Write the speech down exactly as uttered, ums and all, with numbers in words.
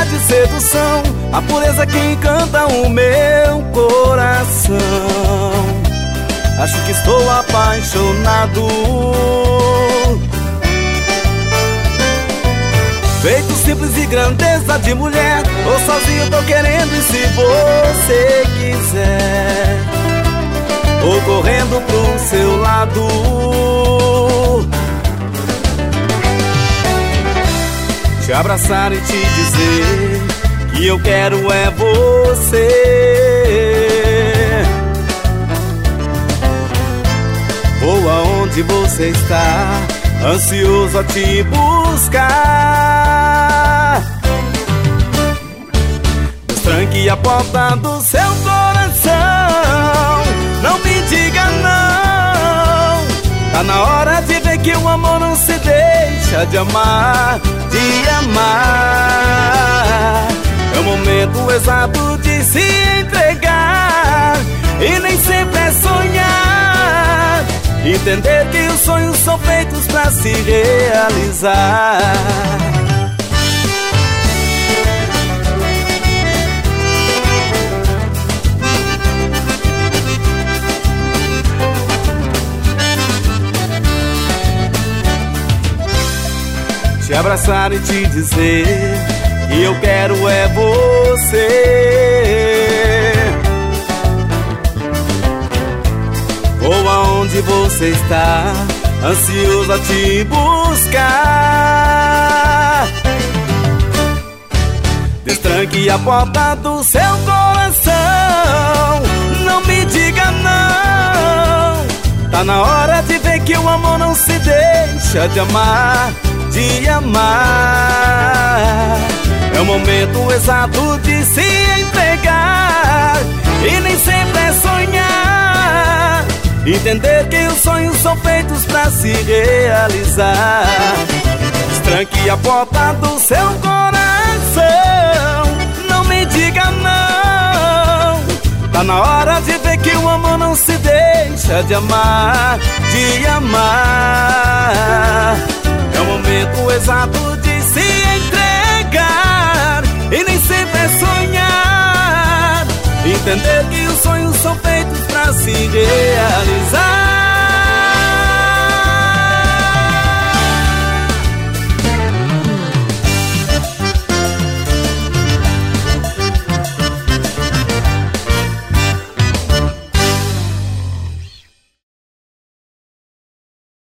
de sedução, a pureza que encanta o meu coração. Acho que estou apaixonado, feito simples e grandeza de mulher. Tô sozinho, tô querendo, e se você quiser, tô correndo pro seu lado. Te abraçar e te dizer que eu quero é você. Vou aonde você está, ansioso a te buscar. Destranque a porta do seu coração, não me diga não. Tá na hora de ver que o amor não se deixa de amar, de amar. É o momento exato de se entregar, e nem sempre é sonhar. Entender que os sonhos são feitos pra se realizar. Te abraçar e te dizer que eu quero é você. Vou aonde você está, ansioso a te buscar. Destranque a porta do seu coração, não me diga não. Tá na hora de ver que o amor não se deixa de amar, de amar. É o momento exato de se entregar, e nem sempre é sonhar. Entender que os sonhos são feitos pra se realizar. Destranque a porta do seu coração, não me diga não. Tá na hora de ver que o amor não se deixa de amar, de amar. É o momento exato de se entregar, e nem sempre é sonhar. Entender que os sonhos são feitos pra se realizar.